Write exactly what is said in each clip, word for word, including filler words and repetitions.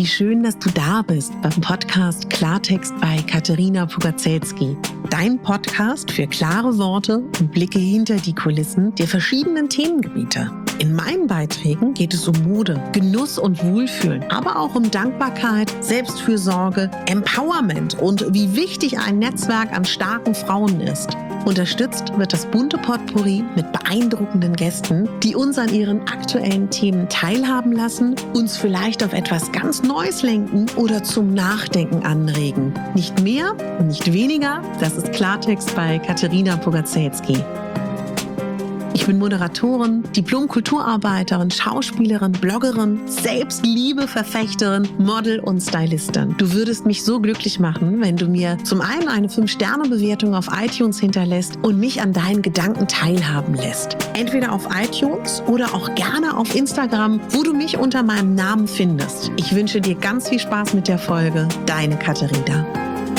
Wie schön, dass du da bist beim Podcast Klartext bei Katerina Pugacelski. Dein Podcast für klare Worte und Blicke hinter die Kulissen der verschiedenen Themengebiete. In meinen Beiträgen geht es um Mode, Genuss und Wohlfühlen, aber auch um Dankbarkeit, Selbstfürsorge, Empowerment und wie wichtig ein Netzwerk an starken Frauen ist. Unterstützt wird das bunte Potpourri mit beeindruckenden Gästen, die uns an ihren aktuellen Themen teilhaben lassen, uns vielleicht auf etwas ganz Neues lenken oder zum Nachdenken anregen. Nicht mehr, nicht weniger, das ist Klartext bei Katerina Pugacelski. Ich bin Moderatorin, Diplom-Kulturarbeiterin, Schauspielerin, Bloggerin, Selbstliebe-Verfechterin, Model und Stylistin. Du würdest mich so glücklich machen, wenn du mir zum einen eine fünf Sterne Bewertung auf iTunes hinterlässt und mich an deinen Gedanken teilhaben lässt. Entweder auf iTunes oder auch gerne auf Instagram, wo du mich unter meinem Namen findest. Ich wünsche dir ganz viel Spaß mit der Folge. Deine Katerina.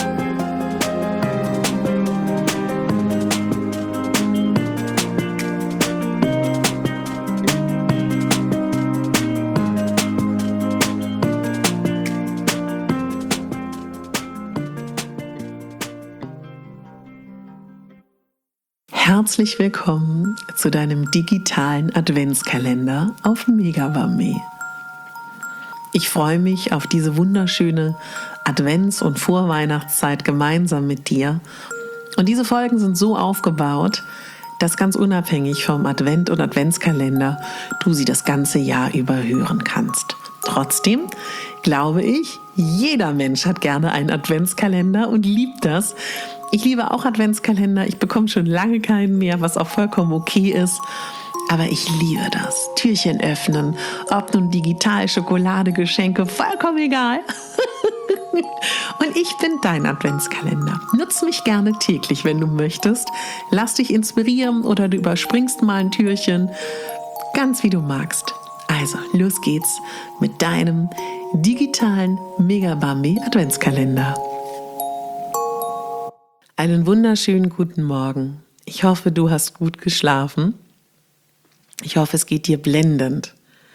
Herzlich willkommen zu deinem digitalen Adventskalender auf Megabame. Ich freue mich auf diese wunderschöne Advents- und Vorweihnachtszeit gemeinsam mit dir. Und diese Folgen sind so aufgebaut, dass ganz unabhängig vom Advent- und Adventskalender du sie das ganze Jahr über hören kannst. Trotzdem glaube ich, jeder Mensch hat gerne einen Adventskalender und liebt das. Ich liebe auch Adventskalender, ich bekomme schon lange keinen mehr, was auch vollkommen okay ist. Aber ich liebe das. Türchen öffnen, ob nun digital, Schokolade, Geschenke, vollkommen egal. Und ich bin dein Adventskalender. Nutz mich gerne täglich, wenn du möchtest. Lass dich inspirieren oder du überspringst mal ein Türchen. Ganz wie du magst. Also, los geht's mit deinem digitalen Megabame Adventskalender. Einen wunderschönen guten Morgen. Ich hoffe, du hast gut geschlafen. Ich hoffe, es geht dir blendend.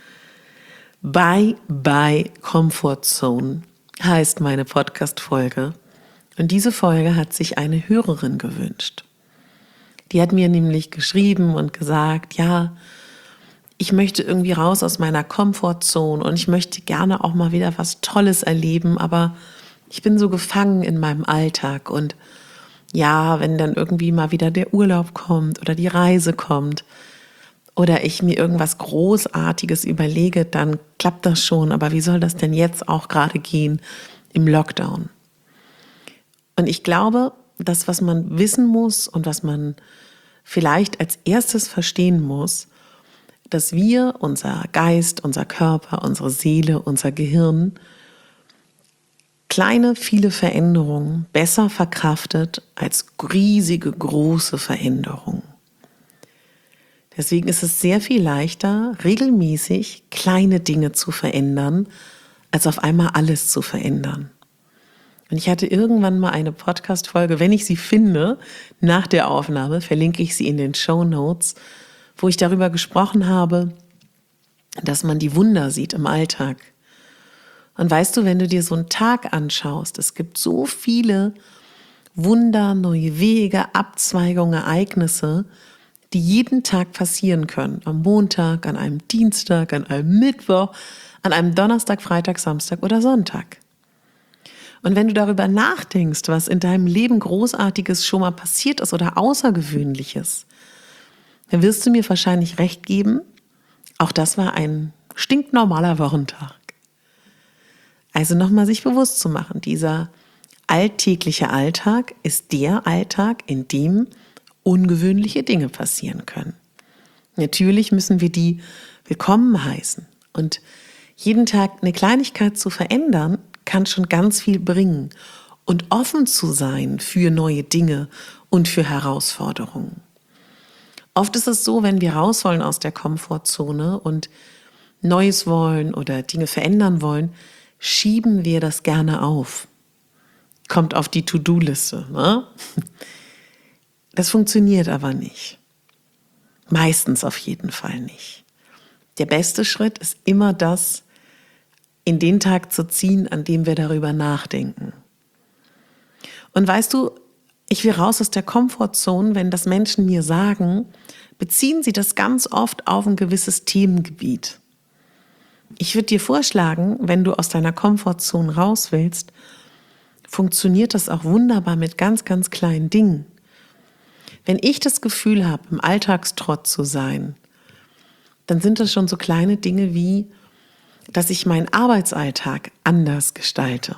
Bye Bye Comfort Zone heißt meine Podcast-Folge. Und diese Folge hat sich eine Hörerin gewünscht. Die hat mir nämlich geschrieben und gesagt, ja, ich möchte irgendwie raus aus meiner Comfortzone und ich möchte gerne auch mal wieder was Tolles erleben, aber ich bin so gefangen in meinem Alltag und ja, wenn dann irgendwie mal wieder der Urlaub kommt oder die Reise kommt oder ich mir irgendwas Großartiges überlege, dann klappt das schon. Aber wie soll das denn jetzt auch gerade gehen im Lockdown? Und ich glaube, das, was man wissen muss und was man vielleicht als erstes verstehen muss, dass wir, unser Geist, unser Körper, unsere Seele, unser Gehirn, kleine, viele Veränderungen besser verkraftet als riesige, große Veränderungen. Deswegen ist es sehr viel leichter, regelmäßig kleine Dinge zu verändern, als auf einmal alles zu verändern. Und ich hatte irgendwann mal eine Podcast-Folge, wenn ich sie finde, nach der Aufnahme, verlinke ich sie in den Shownotes, wo ich darüber gesprochen habe, dass man die Wunder sieht im Alltag. Und weißt du, wenn du dir so einen Tag anschaust, es gibt so viele Wunder, neue Wege, Abzweigungen, Ereignisse, die jeden Tag passieren können. Am Montag, an einem Dienstag, an einem Mittwoch, an einem Donnerstag, Freitag, Samstag oder Sonntag. Und wenn du darüber nachdenkst, was in deinem Leben Großartiges schon mal passiert ist oder Außergewöhnliches, dann wirst du mir wahrscheinlich recht geben, auch das war ein stinknormaler Wochentag. Also nochmal sich bewusst zu machen, dieser alltägliche Alltag ist der Alltag, in dem ungewöhnliche Dinge passieren können. Natürlich müssen wir die willkommen heißen und jeden Tag eine Kleinigkeit zu verändern, kann schon ganz viel bringen und offen zu sein für neue Dinge und für Herausforderungen. Oft ist es so, wenn wir raus wollen aus der Komfortzone und Neues wollen oder Dinge verändern wollen, schieben wir das gerne auf. Kommt auf die To-Do-Liste. Ne? Das funktioniert aber nicht. Meistens auf jeden Fall nicht. Der beste Schritt ist immer das, in den Tag zu ziehen, an dem wir darüber nachdenken. Und weißt du, ich will raus aus der Komfortzone, wenn das Menschen mir sagen, beziehen sie das ganz oft auf ein gewisses Themengebiet. Ich würde dir vorschlagen, wenn du aus deiner Komfortzone raus willst, funktioniert das auch wunderbar mit ganz, ganz kleinen Dingen. Wenn ich das Gefühl habe, im Alltagstrott zu sein, dann sind das schon so kleine Dinge wie, dass ich meinen Arbeitsalltag anders gestalte.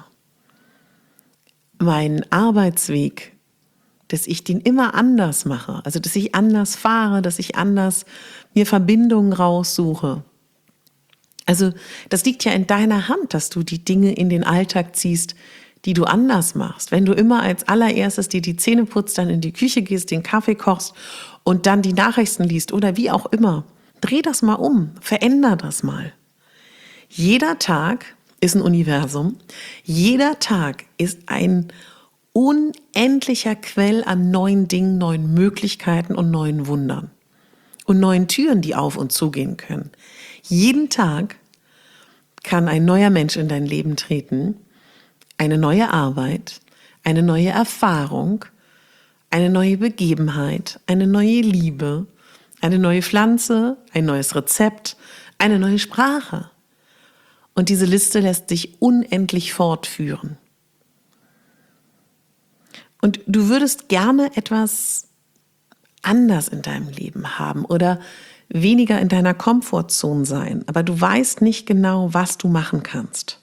Meinen Arbeitsweg, dass ich den immer anders mache, also dass ich anders fahre, dass ich anders mir Verbindungen raussuche. Also das liegt ja in deiner Hand, dass du die Dinge in den Alltag ziehst, die du anders machst. Wenn du immer als allererstes dir die Zähne putzt, dann in die Küche gehst, den Kaffee kochst und dann die Nachrichten liest oder wie auch immer, dreh das mal um, veränder das mal. Jeder Tag ist ein Universum, jeder Tag ist ein unendlicher Quell an neuen Dingen, neuen Möglichkeiten und neuen Wundern und neuen Türen, die auf und zugehen können. Jeden Tag kann ein neuer Mensch in dein Leben treten, eine neue Arbeit, eine neue Erfahrung, eine neue Begebenheit, eine neue Liebe, eine neue Pflanze, ein neues Rezept, eine neue Sprache. Und diese Liste lässt sich unendlich fortführen. Und du würdest gerne etwas anders in deinem Leben haben oder weniger in deiner Komfortzone sein, aber du weißt nicht genau, was du machen kannst.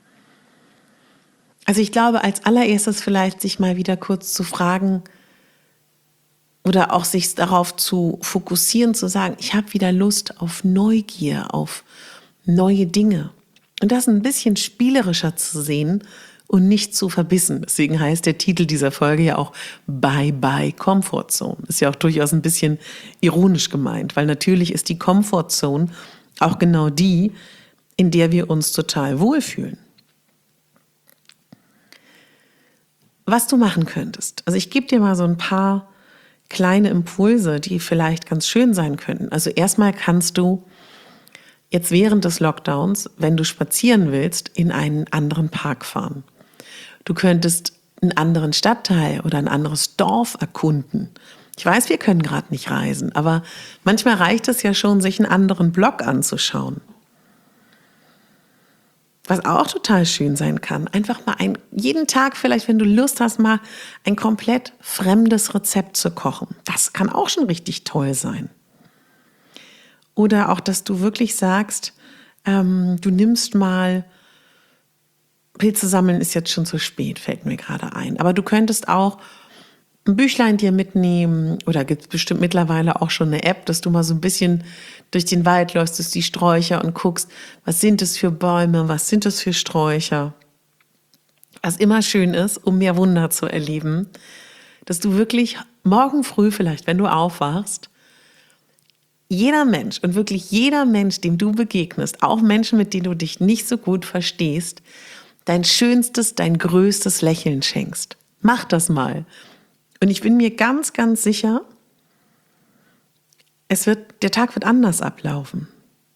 Also ich glaube, als allererstes vielleicht sich mal wieder kurz zu fragen oder auch sich darauf zu fokussieren, zu sagen, ich habe wieder Lust auf Neugier, auf neue Dinge. Und das ein bisschen spielerischer zu sehen und nicht zu verbissen. Deswegen heißt der Titel dieser Folge ja auch Bye Bye Comfortzone. Ist ja auch durchaus ein bisschen ironisch gemeint, weil natürlich ist die Comfortzone auch genau die, in der wir uns total wohlfühlen. Was du machen könntest. Also ich gebe dir mal so ein paar kleine Impulse, die vielleicht ganz schön sein könnten. Also erstmal kannst du jetzt während des Lockdowns, wenn du spazieren willst, in einen anderen Park fahren. Du könntest einen anderen Stadtteil oder ein anderes Dorf erkunden. Ich weiß, wir können gerade nicht reisen, aber manchmal reicht es ja schon, sich einen anderen Blog anzuschauen. Was auch total schön sein kann, einfach mal ein, jeden Tag vielleicht, wenn du Lust hast, mal ein komplett fremdes Rezept zu kochen. Das kann auch schon richtig toll sein. Oder auch, dass du wirklich sagst, ähm, du nimmst mal, Pilze sammeln ist jetzt schon zu spät, fällt mir gerade ein. Aber du könntest auch ein Büchlein dir mitnehmen oder gibt es bestimmt mittlerweile auch schon eine App, dass du mal so ein bisschen durch den Wald läufst, durch die Sträucher und guckst, was sind es für Bäume, was sind es für Sträucher. Was immer schön ist, um mehr Wunder zu erleben, dass du wirklich morgen früh vielleicht, wenn du aufwachst, jeder Mensch und wirklich jeder Mensch, dem du begegnest, auch Menschen, mit denen du dich nicht so gut verstehst, dein schönstes, dein größtes Lächeln schenkst. Mach das mal. Und ich bin mir ganz, ganz sicher, es wird, der Tag wird anders ablaufen.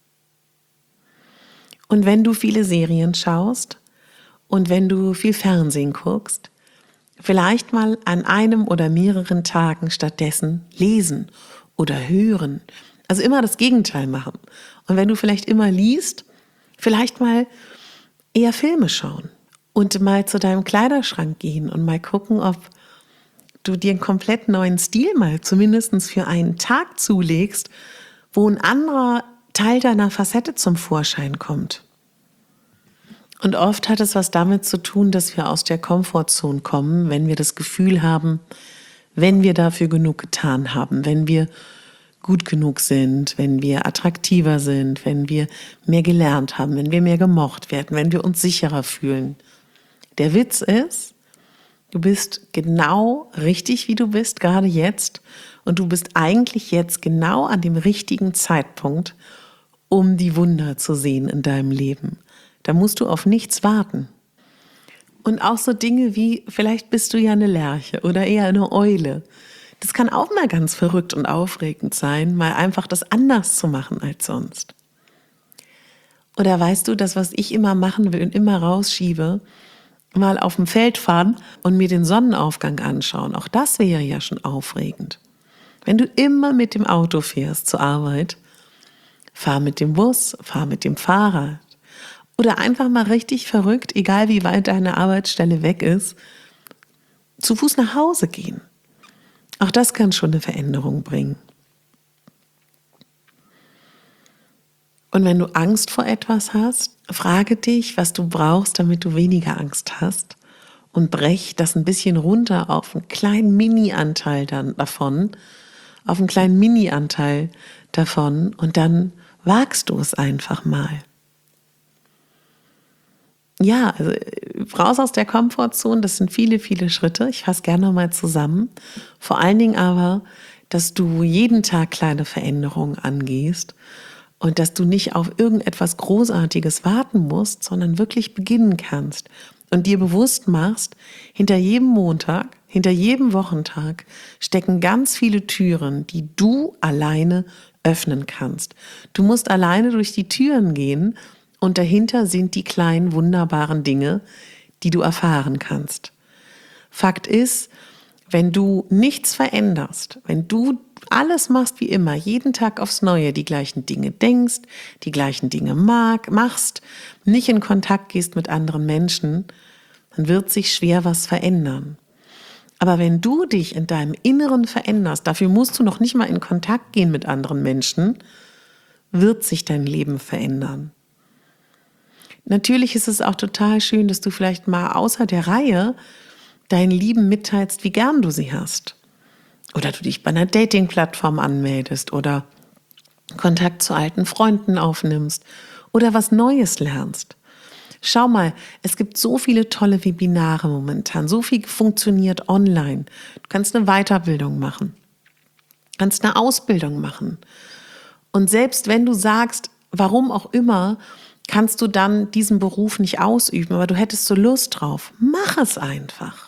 Und wenn du viele Serien schaust und wenn du viel Fernsehen guckst, vielleicht mal an einem oder mehreren Tagen stattdessen lesen oder hören. Also immer das Gegenteil machen. Und wenn du vielleicht immer liest, vielleicht mal eher Filme schauen und mal zu deinem Kleiderschrank gehen und mal gucken, ob du dir einen komplett neuen Stil mal zumindest für einen Tag zulegst, wo ein anderer Teil deiner Facette zum Vorschein kommt. Und oft hat es was damit zu tun, dass wir aus der Komfortzone kommen, wenn wir das Gefühl haben, wenn wir dafür genug getan haben, wenn wir gut genug sind, wenn wir attraktiver sind, wenn wir mehr gelernt haben, wenn wir mehr gemocht werden, wenn wir uns sicherer fühlen. Der Witz ist, du bist genau richtig, wie du bist, gerade jetzt. Und du bist eigentlich jetzt genau an dem richtigen Zeitpunkt, um die Wunder zu sehen in deinem Leben. Da musst du auf nichts warten. Und auch so Dinge wie, vielleicht bist du ja eine Lerche oder eher eine Eule. Das kann auch mal ganz verrückt und aufregend sein, mal einfach das anders zu machen als sonst. Oder weißt du, das, was ich immer machen will und immer rausschiebe, mal auf dem Feld fahren und mir den Sonnenaufgang anschauen. Auch das wäre ja schon aufregend. Wenn du immer mit dem Auto fährst zur Arbeit, fahr mit dem Bus, fahr mit dem Fahrrad. Oder einfach mal richtig verrückt, egal wie weit deine Arbeitsstelle weg ist, zu Fuß nach Hause gehen. Auch das kann schon eine Veränderung bringen. Und wenn du Angst vor etwas hast, frage dich, was du brauchst, damit du weniger Angst hast, und brech das ein bisschen runter auf einen kleinen Mini-Anteil dann davon, auf einen kleinen Mini-Anteil davon, und dann wagst du es einfach mal. Ja, also raus aus der Komfortzone, das sind viele, viele Schritte. Ich fasse gerne nochmal zusammen. Vor allen Dingen aber, dass du jeden Tag kleine Veränderungen angehst und dass du nicht auf irgendetwas Großartiges warten musst, sondern wirklich beginnen kannst und dir bewusst machst, hinter jedem Montag, hinter jedem Wochentag stecken ganz viele Türen, die du alleine öffnen kannst. Du musst alleine durch die Türen gehen und dahinter sind die kleinen, wunderbaren Dinge, die du erfahren kannst. Fakt ist, wenn du nichts veränderst, wenn du alles machst wie immer, jeden Tag aufs Neue die gleichen Dinge denkst, die gleichen Dinge mag, machst, nicht in Kontakt gehst mit anderen Menschen, dann wird sich schwer was verändern. Aber wenn du dich in deinem Inneren veränderst, dafür musst du noch nicht mal in Kontakt gehen mit anderen Menschen, wird sich dein Leben verändern. Natürlich ist es auch total schön, dass du vielleicht mal außer der Reihe deinen Lieben mitteilst, wie gern du sie hast. Oder du dich bei einer Dating-Plattform anmeldest oder Kontakt zu alten Freunden aufnimmst oder was Neues lernst. Schau mal, es gibt so viele tolle Webinare momentan, so viel funktioniert online. Du kannst eine Weiterbildung machen, kannst eine Ausbildung machen. Und selbst wenn du sagst, warum auch immer, kannst du dann diesen Beruf nicht ausüben, aber du hättest so Lust drauf, mach es einfach.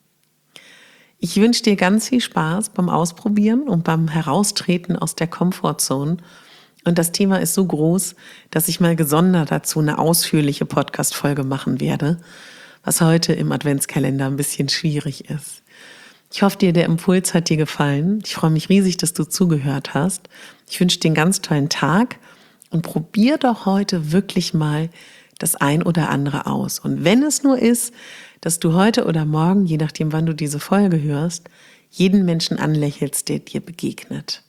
Ich wünsche dir ganz viel Spaß beim Ausprobieren und beim Heraustreten aus der Komfortzone. Und das Thema ist so groß, dass ich mal gesondert dazu eine ausführliche Podcast-Folge machen werde, was heute im Adventskalender ein bisschen schwierig ist. Ich hoffe dir, der Impuls hat dir gefallen. Ich freue mich riesig, dass du zugehört hast. Ich wünsche dir einen ganz tollen Tag und probier doch heute wirklich mal das ein oder andere aus. Und wenn es nur ist, dass du heute oder morgen, je nachdem, wann du diese Folge hörst, jeden Menschen anlächelst, der dir begegnet.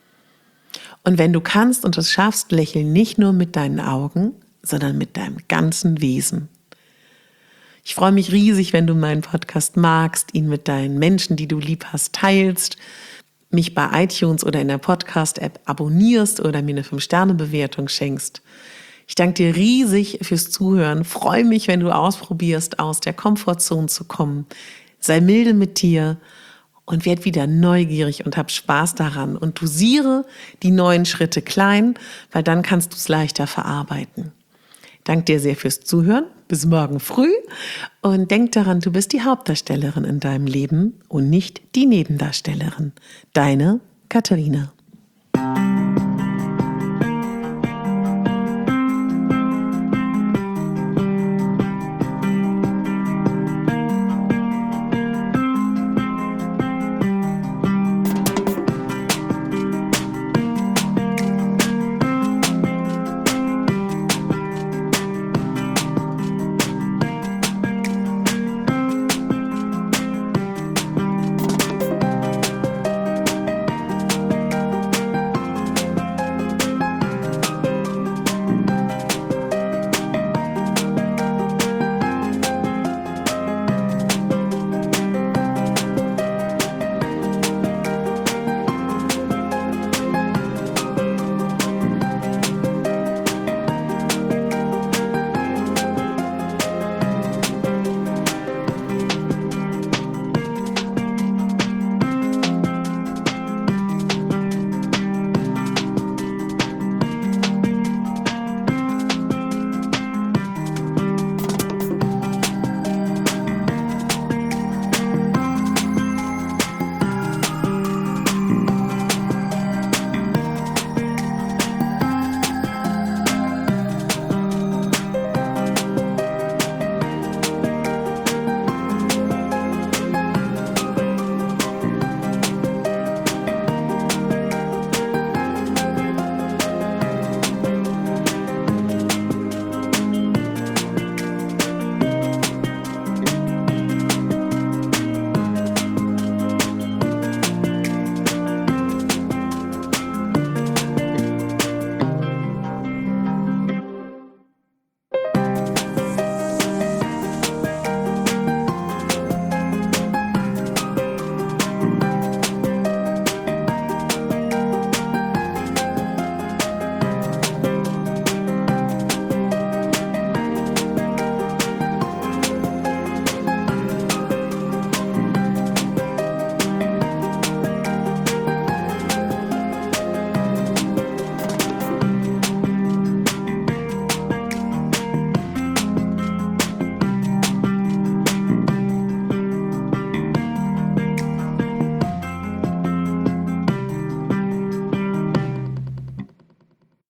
Und wenn du kannst und es schaffst, lächeln nicht nur mit deinen Augen, sondern mit deinem ganzen Wesen. Ich freue mich riesig, wenn du meinen Podcast magst, ihn mit deinen Menschen, die du lieb hast, teilst, mich bei iTunes oder in der Podcast-App abonnierst oder mir eine fünf Sterne Bewertung schenkst. Ich danke dir riesig fürs Zuhören. Freue mich, wenn du ausprobierst, aus der Komfortzone zu kommen. Sei milde mit dir und werd wieder neugierig und hab Spaß daran. Und dosiere die neuen Schritte klein, weil dann kannst du es leichter verarbeiten. Danke dir sehr fürs Zuhören. Bis morgen früh. Und denk daran, du bist die Hauptdarstellerin in deinem Leben und nicht die Nebendarstellerin. Deine Katharina.